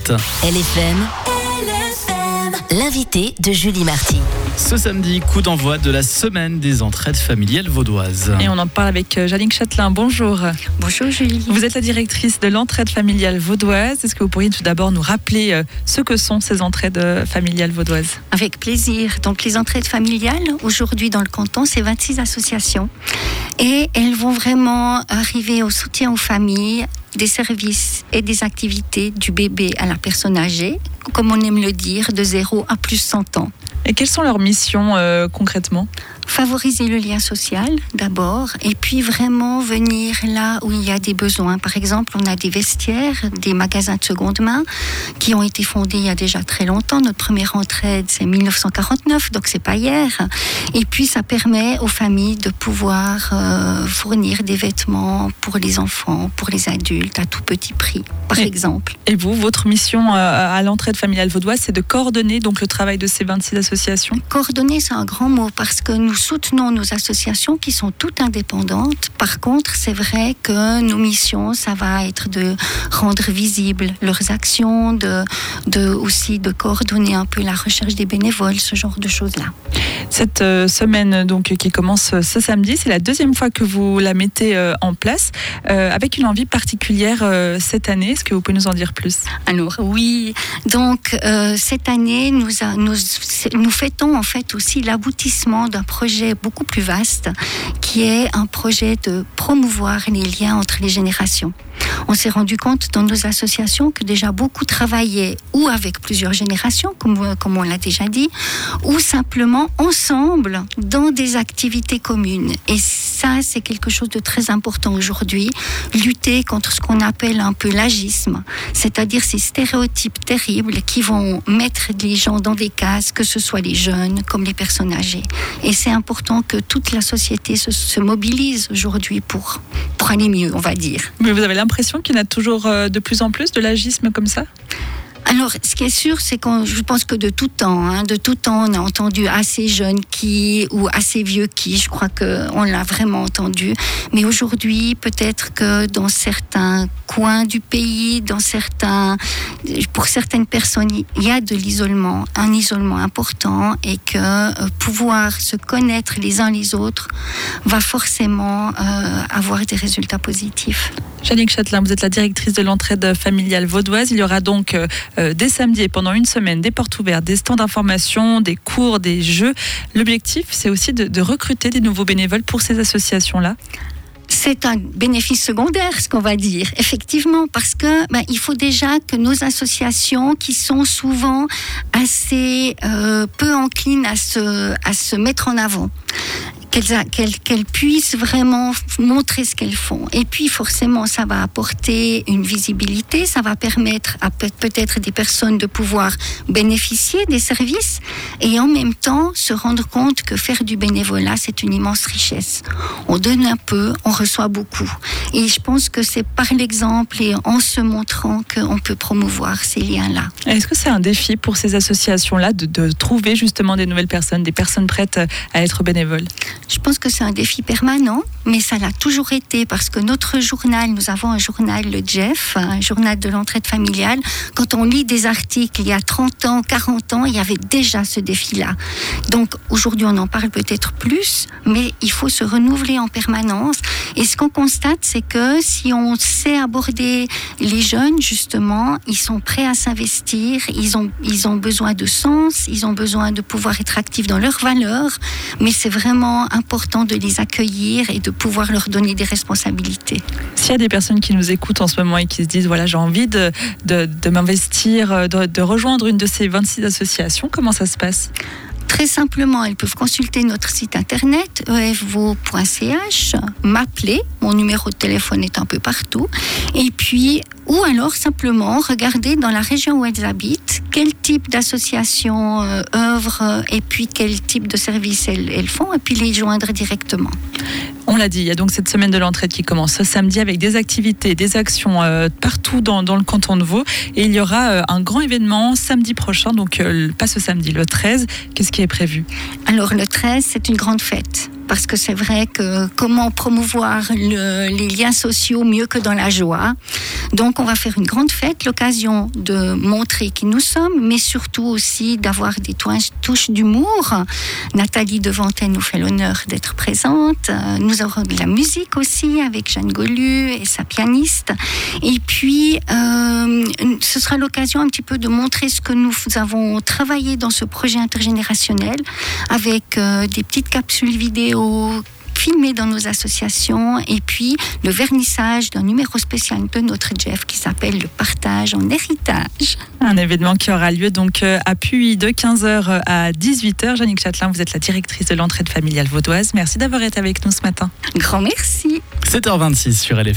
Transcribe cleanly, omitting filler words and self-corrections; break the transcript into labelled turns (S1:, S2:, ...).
S1: l'entraide.
S2: LFM, l'invité de Julie Marty.
S1: Ce samedi, coup d'envoi de la semaine des entraides familiales vaudoises.
S3: Et on en parle avec Janine Châtelain. Bonjour.
S4: Bonjour Julie.
S3: Vous êtes la directrice de l'entraide familiale vaudoise. Est-ce que vous pourriez tout d'abord nous rappeler ce que sont ces entraides familiales vaudoises ?
S4: Avec plaisir. Donc les entraides familiales, aujourd'hui dans le canton, c'est 26 associations. Et elles vont vraiment arriver au soutien aux familles, des services et des activités du bébé à la personne âgée, comme on aime le dire, de 0 à plus 100 ans.
S3: Et quelles sont leurs missions concrètement ?
S4: Favoriser le lien social d'abord, et puis vraiment venir là où il y a des besoins. Par exemple, on a des vestiaires, des magasins de seconde main qui ont été fondés il y a déjà très longtemps. Notre première entraide, c'est 1949, donc c'est pas hier. Et puis ça permet aux familles de pouvoir fournir des vêtements pour les enfants, pour les adultes, à tout petit prix, par exemple.
S3: Et vous, votre mission à l'entraide familiale vaudoise, c'est de coordonner donc le travail de ces 26 associations ?
S4: Coordonner, c'est un grand mot parce que nous soutenons nos associations qui sont toutes indépendantes. Par contre, c'est vrai que nos missions, ça va être de rendre visibles leurs actions, aussi de coordonner un peu la recherche des bénévoles, ce genre de choses-là.
S3: Cette semaine donc, qui commence ce samedi, c'est la deuxième fois que vous la mettez en place, avec une envie particulière cette année. Est-ce que vous pouvez nous en dire plus ?
S4: Alors oui, donc cette année, nous fêtons en fait aussi l'aboutissement d'un projet beaucoup plus vaste, qui est un projet de promouvoir les liens entre les générations. On s'est rendu compte dans nos associations que déjà beaucoup travaillaient ou avec plusieurs générations, comme on l'a déjà dit, ou simplement ensemble dans des activités communes. Et ça, c'est quelque chose de très important aujourd'hui, lutter contre ce qu'on appelle un peu l'agisme, c'est-à-dire ces stéréotypes terribles qui vont mettre les gens dans des cases, que ce soit les jeunes comme les personnes âgées. Et c'est important que toute la société se mobilise aujourd'hui pour aller mieux, on va dire.
S3: Mais vous avez l'impression qu'il y en a toujours de plus en plus de l'agisme comme ça ?
S4: Alors, ce qui est sûr, c'est que je pense que de tout temps, on a entendu assez jeunes ou assez vieux je crois qu'on l'a vraiment entendu. Mais aujourd'hui, peut-être que dans certains coins du pays, pour certaines personnes, il y a de l'isolement, un isolement important, et que pouvoir se connaître les uns les autres va forcément avoir des résultats positifs.
S3: Janine Châtelain, vous êtes la directrice de l'entraide familiale vaudoise. Il y aura donc dès samedi et pendant une semaine des portes ouvertes, des stands d'information, des cours, des jeux. L'objectif, c'est aussi de recruter des nouveaux bénévoles pour ces associations-là.
S4: C'est un bénéfice secondaire, ce qu'on va dire, effectivement, parce que il faut déjà que nos associations, qui sont souvent assez peu enclines à se mettre en avant, qu'elles puissent vraiment montrer ce qu'elles font. Et puis forcément, ça va apporter une visibilité, ça va permettre à peut-être des personnes de pouvoir bénéficier des services et en même temps se rendre compte que faire du bénévolat, c'est une immense richesse. On donne un peu, on reçoit beaucoup. Et je pense que c'est par l'exemple et en se montrant qu'on peut promouvoir ces liens-là.
S3: Est-ce que c'est un défi pour ces associations-là de trouver justement des nouvelles personnes, des personnes prêtes à être bénévoles ?
S4: Je pense que c'est un défi permanent, mais ça l'a toujours été parce que notre journal, nous avons un journal, le Jeff, un journal de l'entraide familiale. Quand on lit des articles il y a 30 ans, 40 ans, il y avait déjà ce défi-là. Donc aujourd'hui, on en parle peut-être plus, mais il faut se renouveler en permanence. Et ce qu'on constate, c'est que si on sait aborder les jeunes, justement, ils sont prêts à s'investir, ils ont besoin de sens, ils ont besoin de pouvoir être actifs dans leurs valeurs, mais c'est vraiment important de les accueillir et de pouvoir leur donner des responsabilités.
S3: S'il y a des personnes qui nous écoutent en ce moment et qui se disent voilà, j'ai envie de m'investir, de rejoindre une de ces 26 associations, comment ça se passe ?
S4: Très simplement, elles peuvent consulter notre site internet efvo.ch, m'appeler, mon numéro de téléphone est un peu partout, et puis ou alors simplement regarder dans la région où elles habitent quel type d'association œuvrent et puis quel type de service elles font, et puis les joindre directement.
S3: On l'a dit, il y a donc cette semaine de l'entraide qui commence ce samedi avec des activités, des actions partout dans le canton de Vaud. Et il y aura un grand événement samedi prochain, donc pas ce samedi, le 13. Qu'est-ce qui est prévu ?
S4: Alors le 13, c'est une grande fête. parce que c'est vrai que comment promouvoir les liens sociaux mieux que dans la joie. Donc on va faire une grande fête, l'occasion de montrer qui nous sommes, mais surtout aussi d'avoir des touches d'humour. Nathalie Devantais nous fait l'honneur d'être présente. Nous aurons de la musique aussi avec Jeanne Golu et sa pianiste. Et puis ce sera l'occasion un petit peu de montrer ce que nous avons travaillé dans ce projet intergénérationnel avec des petites capsules vidéo filmées dans nos associations et puis le vernissage d'un numéro spécial de notre Jeff qui s'appelle le partage en héritage.
S3: Un événement qui aura lieu donc à Puy de 15h à 18h. Jannick Châtelain, vous êtes la directrice de l'entraide familiale vaudoise. Merci d'avoir été avec nous ce matin.
S4: Grand merci.
S1: 7h26 sur LFM.